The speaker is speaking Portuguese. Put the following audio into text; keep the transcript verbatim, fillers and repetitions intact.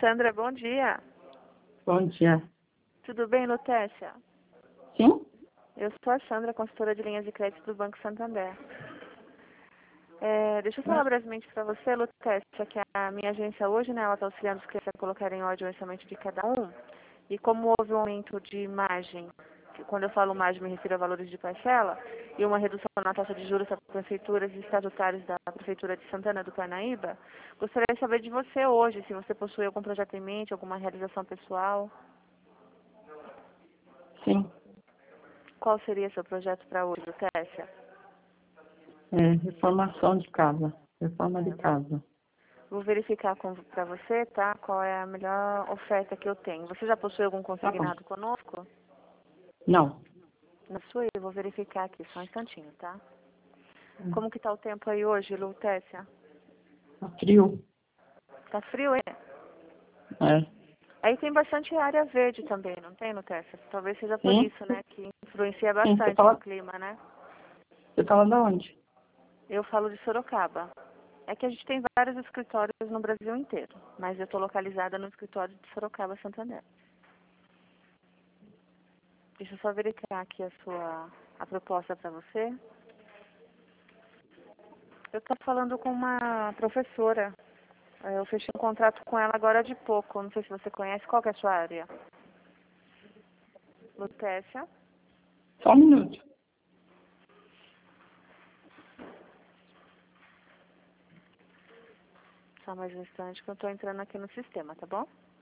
Sandra, bom dia. Bom dia. Tudo bem, Lutécia? Sim? Eu sou a Sandra, consultora de linhas de crédito do Banco Santander. É, deixa eu falar brevemente para você, Lutécia, que a minha agência hoje, né, ela está auxiliando os clientes a colocarem em ordem o orçamento de cada um. E como houve um aumento de margem, que quando eu falo margem me refiro a valores de parcela, e uma redução na taxa de juros para prefeituras e estatutários da Prefeitura de Santana do Parnaíba, gostaria de saber de você hoje, se você possui algum projeto em mente, alguma realização pessoal. Sim. Qual seria seu projeto para hoje, Lutécia? É, reformação de casa. Reforma de É, vou, casa. vou verificar para você, tá? Qual é a melhor oferta que eu tenho. Você já possui algum Tá bom. consignado conosco? Não. Na sua, eu vou verificar aqui, só um instantinho, tá? Hum, Como que tá o tempo aí hoje, Lutécia? Tá frio. Tá frio, hein? É. Aí tem bastante área verde também, não tem, Lutécia? Talvez seja por Sim? isso, né, que influencia Sim. Você bastante no fala, clima, né? você fala de onde? Eu falo de Sorocaba. É que a gente tem vários escritórios no Brasil inteiro, mas eu estou localizada no escritório de Sorocaba, Santander. Deixa eu só verificar aqui a sua a proposta para você. Eu estou falando com uma professora. Eu fechei um contrato com ela agora de pouco. Não sei se você conhece. Qual que é a sua área? Lutécia. Só um minuto. Só mais um instante que eu estou entrando aqui no sistema, tá bom?